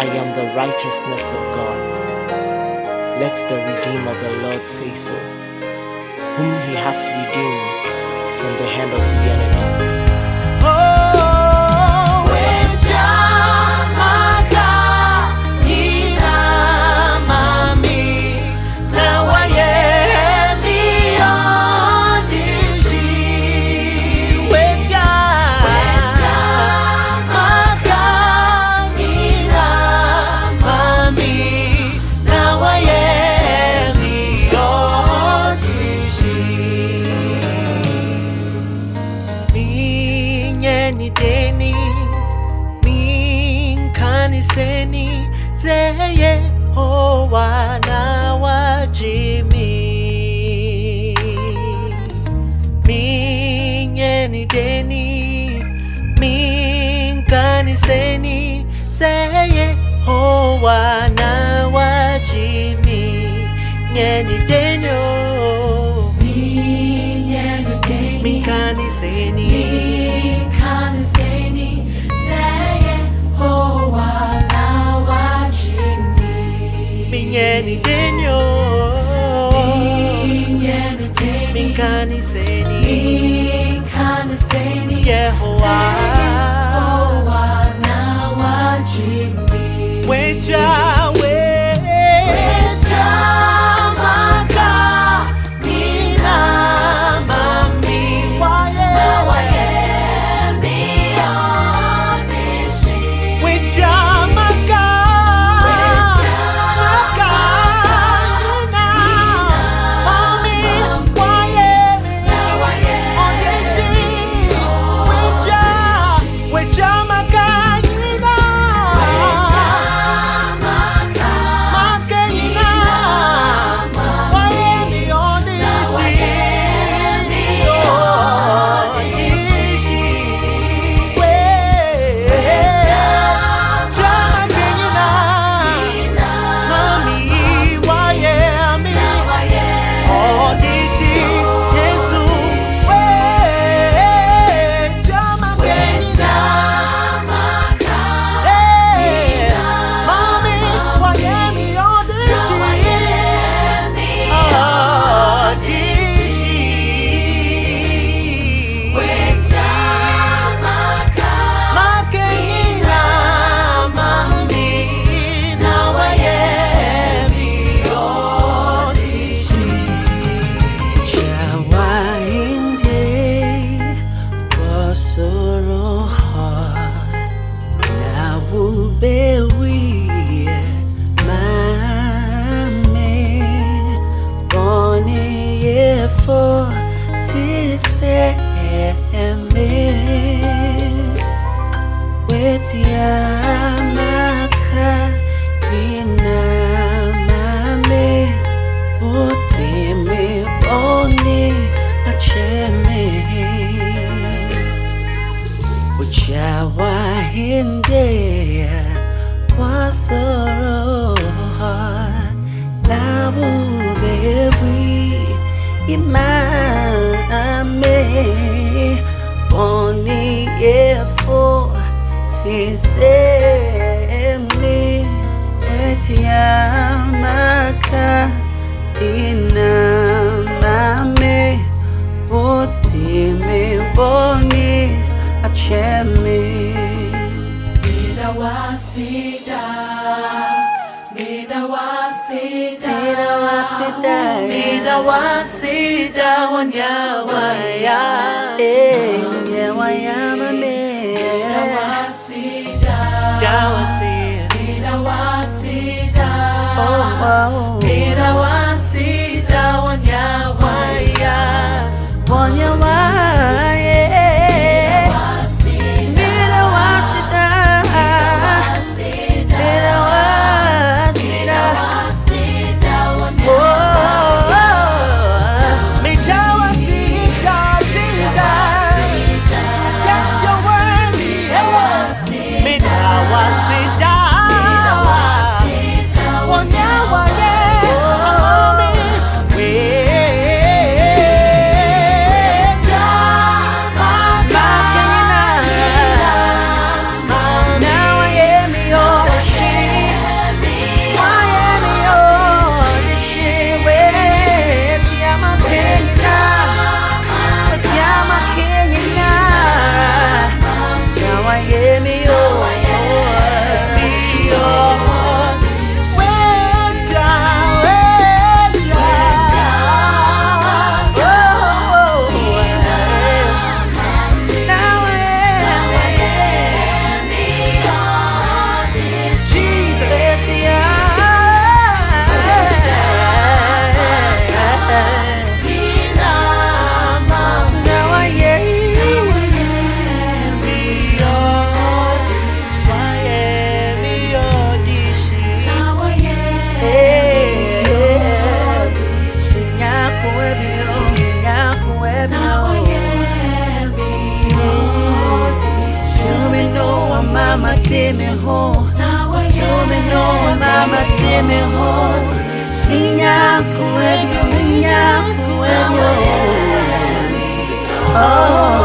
I am the righteousness of God. Let the redeemed of the Lord say so, whom he hath redeemed from the hand of the enemy. Seni zeye howa na wajimi minyeni deni minkani seni zeye howa na wajimi nyeni denyo minkani seni Minyeni denyo minkani seni Yehowa na wajimi Weja for to say me with Yamaka ina mame utime boni acheme uchawa hinde wasoro nabu bewi Imame Boni Efo Tisemi Etiamaka Inamame Utime Boni Acheme Midawasida wanyawaya Yawaya mame Midawasida Midawasida wanyawaya deme ho Tume no mama deme ho Minyaku ebyo Oh